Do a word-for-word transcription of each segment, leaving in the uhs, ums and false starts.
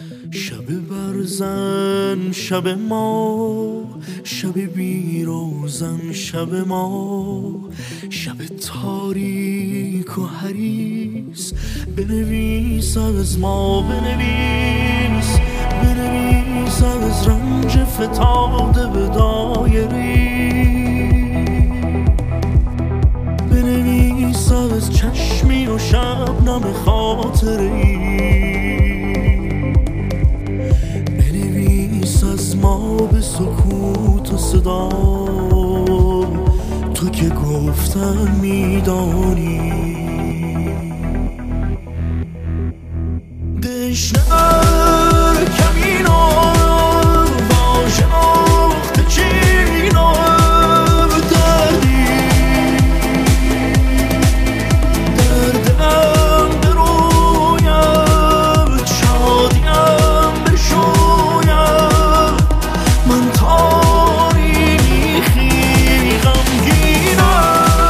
شب برزن شب ما، شب بیروزن شب ما، شب تاریک و حریص. بنویس از ما، بنویس بنویس از رنج فتاده به دایری، بنویس از چشمی و شبنم خاطری، از ما به سکوت و صدا. تو که گفتن میدانی دشنر کمینا واژه نخت چینا دردی دردم برویم شادیم بشویم من تاریخی غمگینم.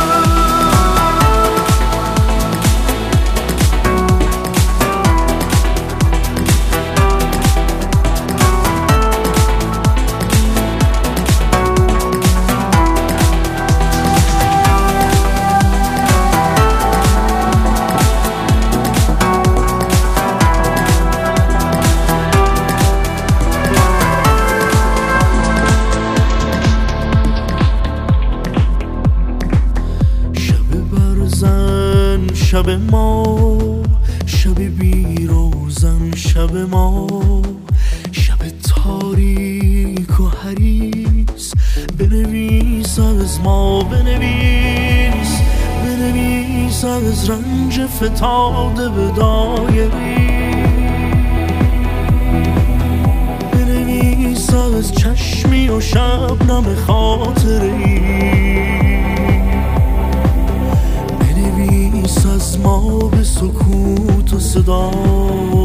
شب ما، شب بیروزن شب ما، شب تاریک و حریص. بنویس از ما، بنویس بنویس از رنج فتاده به دایری، بنویس از چشمی و شبنم خاطری، از ما به سکوت و صدا.